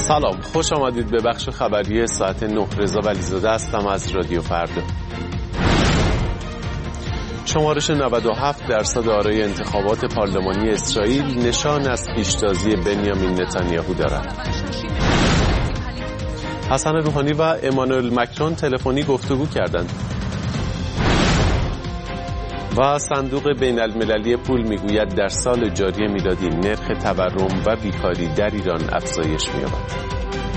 سلام، خوش آمدید به بخش خبری ساعت 9. رضا ولیزاده هستم از رادیو فردا. شمارش 97% آرای انتخابات پارلمانی اسرائیل نشان از پیشتازی بنیامین نتانیاهو دارد. حسن روحانی و امانوئل مکرون تلفنی گفتگو کردند. و صندوق بین المللی پول میگوید در سال جاری میلادی نرخ تورم و بیکاری در ایران افزایش می‌یابد.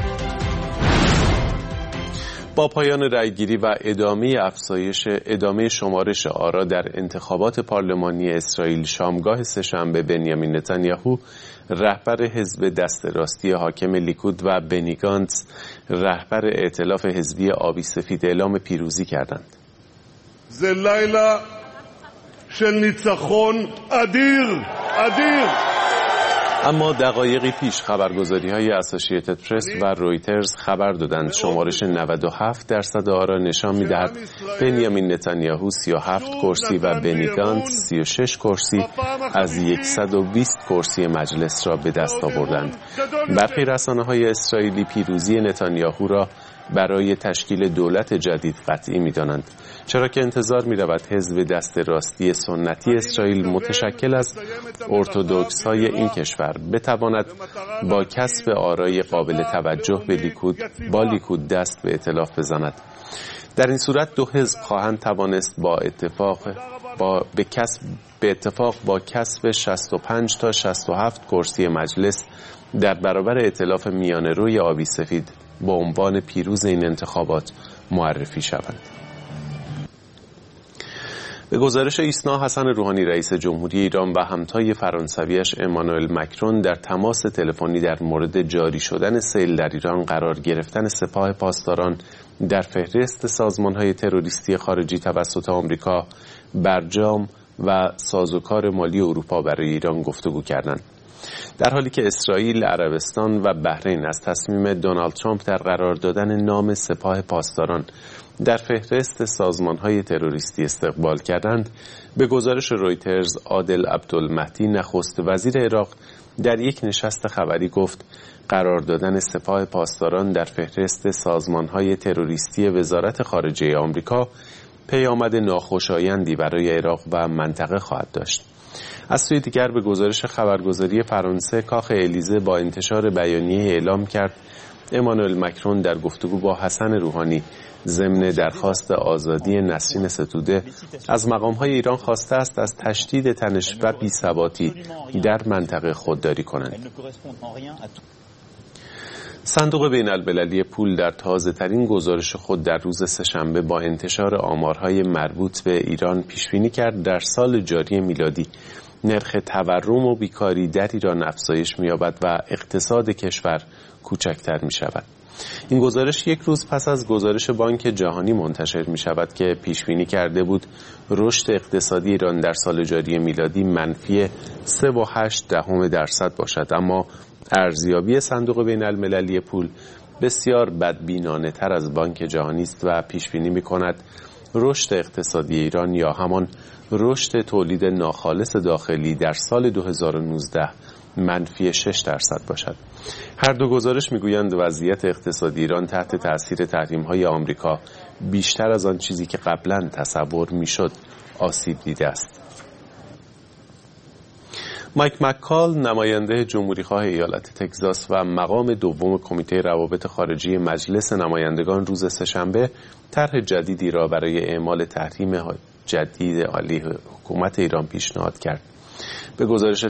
با پایان رأیگیری و ادامه شمارش آرا در انتخابات پارلمانی اسرائیل شامگاه سه‌شنبه، بنیامین نتانیاهو رهبر حزب دست راستی حاکم لیکود و بنی گانتز رهبر ائتلاف حزبی آبی سفید اعلام پیروزی کردند. זה לילה של ניצחון אדיר. اما دقایقی پیش خبرگزاری‌های اسوسییتد پرس و رویترز خبر دادند شمارش 97% آرا نشان می‌دهد بنیامین نتانیاهو 37 کرسی و بنی گانتز 36 کرسی از 120 کرسی مجلس را به دست آوردند. برخی رسانه‌های اسرائیلی پیروزی نتانیاهو را برای تشکیل دولت جدید قطعی می‌دانند، چرا که انتظار می‌رود حزب دست راستی سنتی اسرائیل متشکل از ارتدوکس‌های این کشور بتواند با کسب آرای قابل توجه با لیکود دست به ائتلاف بزند. در این صورت دو حزب خواهند توانست به اتفاق با کسب 65 تا 67 کرسی مجلس در برابر ائتلاف میانه‌روی آبی سفید با عنوان پیروز این انتخابات معرفی شوند. به گزارش ایسنا، حسن روحانی رئیس جمهوری ایران و همتای فرانسویش امانوئل مکرون در تماس تلفنی در مورد جاری شدن سیل در ایران قرار گرفتن سپاه پاسداران در فهرست سازمان‌های تروریستی خارجی توسط آمریکا، برجام و سازوکار مالی اروپا برای ایران گفتگو کردند. در حالی که اسرائیل، عربستان و بحرین از تصمیم دونالد ترامپ در قرار دادن نام سپاه پاسداران در فهرست سازمان‌های تروریستی استقبال کردند، به گزارش رویترز عادل عبدالمهدی نخست وزیر عراق در یک نشست خبری گفت قرار دادن سپاه پاسداران در فهرست سازمان‌های تروریستی وزارت خارجه آمریکا پیامد ناخوشایندی برای عراق و منطقه خواهد داشت. از سوی دیگر به گزارش خبرگزاری فرانسه، کاخ الیزه با انتشار بیانیه اعلام کرد امانوئل مکرون در گفتگو با حسن روحانی ضمن درخواست آزادی نسرین ستوده از مقام‌های ایران خواسته است از تشدید تنش و بی‌ثباتی در منطقه خودداری کنند. صندوق بین المللی پول در تازه‌ترین گزارش خود در روز سه‌شنبه با انتشار آمارهای مربوط به ایران پیش‌بینی کرد در سال جاری میلادی نرخ تورم و بیکاری در ایران افزایش می‌یابد و اقتصاد کشور کوچکتر می‌شود. این گزارش یک روز پس از گزارش بانک جهانی منتشر می‌شود که پیش‌بینی کرده بود رشد اقتصادی ایران در سال جاری میلادی منفی 3.8% باشد، اما ارزیابی صندوق بین المللی پول بسیار بدبینانه تر از بانک جهانی است و پیش‌بینی می‌کند رشد اقتصادی ایران یا همان رشد تولید ناخالص داخلی در سال 2019 منفی 6% باشد. هر دو گزارش میگویند وضعیت اقتصادی ایران تحت تأثیر تحریم‌های آمریکا بیشتر از آن چیزی که قبلا تصور میشد آسیب دیده است. مایک مکال، نماینده جمهوریخواه ایالت تگزاس و مقام دوم کمیته روابط خارجی مجلس نمایندگان، روز سه‌شنبه طرح جدیدی را برای اعمال تحریم جدید علیه حکومت ایران پیشنهاد کرد. به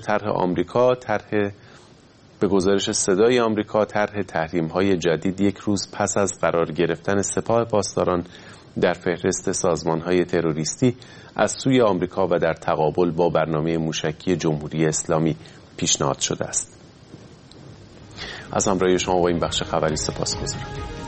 گزارش صدای آمریکا، طرح تحریم‌های جدید یک روز پس از قرار گرفتن سپاه پاسداران در فهرست سازمان‌های تروریستی از سوی آمریکا و در تقابل با برنامه موشکی جمهوری اسلامی پیشنهاد شده است. از همراهی شما با این بخش خبری سپاسگزارم.